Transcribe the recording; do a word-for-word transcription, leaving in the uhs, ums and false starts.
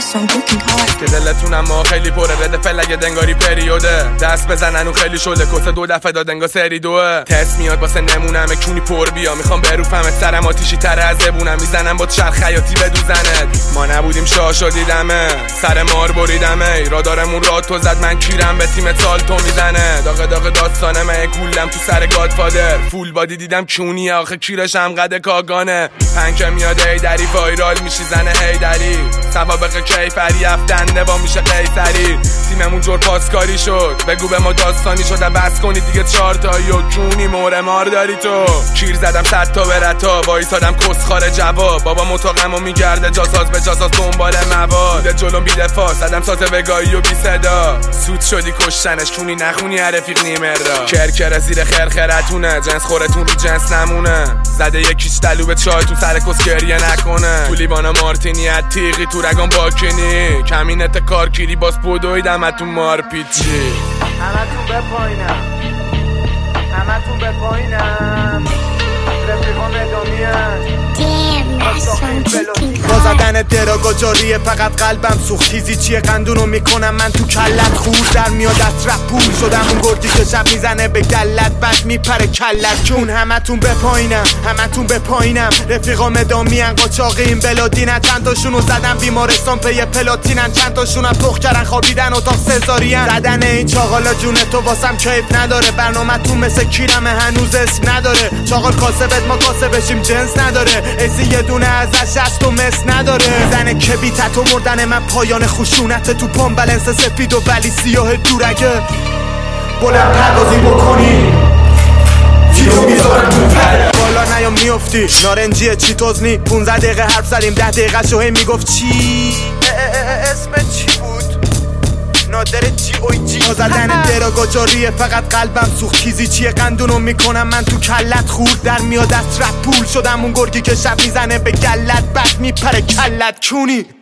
so I'm working hard. که دلتونم ما خیلی پره رد فلگه دنگاری پریوده دست بزنن و خیلی شده کسه دو دفعه داد انگا سری دوه تست میاد واسه نمونمه کونی پر بیا میخوام بروفمت سرم آتیشی تر از زبونم میزنم با چرخ خیاطی بدوزنت ما نبودیم شاشا دیدمه سر مار بریدمه رادارمون راد تو زد من کیرم به تیم سال تو میزنه داغ داغ داستانه من کولم تو سر گادفادر فول بادی دیدم کونیه آخه کیرشم قد کاگانه پنک میاد هیدری وایرال میشی زنه هیدری سوابق کیفری افتنده با میشه قیصری تیممون جور پاسکاری شد بگو به ما داستانی شده بس کنی دیگه چهار تایی و کونی مور مار داری تو کیر زدم صد تا برتا وایسادم کسخار جواب بابا مطاقمو میگرده جاساز به جاساز دنبال مواد بوده جلوم بی دفاع زدم ساز وگایی و بی صدا سود شدی کشتنش کونی نخونی هر رفیق نیمردا کرکر زیر خرخرتونه جنس خورتون رو جنس نمونه زده یکیش دلو به چای تو سر کس گریه نکنه تو لیوانا مارتینی ات تیغی تو رگان باکنی کمینت کارکیری باز پودوی دمتون مار پیچی همتون به پایینم همتون به پایینم رفیقان ادامیه با زدن دراگا جاریه فقط قلبم سوخت تیزی چیه قندونو میکنم من تو کلت خور در میاد از رپ پول شدم اون گردی که شب میزنه به گلت بعد میپره کلت چون همتون به پایینم همتون به پایینم رفیقام ادامین قاچاقی این بلادینن چند تاشونو زدم بیمارستان پی پلاتینن چند تاشونم پخ کردن خوابیدن اتاق سزارین زدن این چاقالا جون تو واسم کیف نداره برنامه تو مثل کیرمه هنوز اسم نداره چاقال کاسبت ما کاسه بشیم جنس نداره ایسی یه دونه ازش هست و مس نداره زنه کبیتت و مردن من پایان خشونت تو پام بلنس سفید و ولی سیاه دورگه بلند پردازی بکنی تیرو میذارم تو پره بالا نیام میافتی نارنجیه چی توزنی پونزده دقیقه حرف زدیم ده دقیقه شوهی میگفت چی اسم چی بود نادره جی اوی جی با زدن دراگا جاریه فقط قلبم سوخت چیزی چیه قندونو میکنم من تو کلت خورد در میاد از رپ پول شدم اون گرگی که شب میزنه به گلت بعد میپره کلت کونی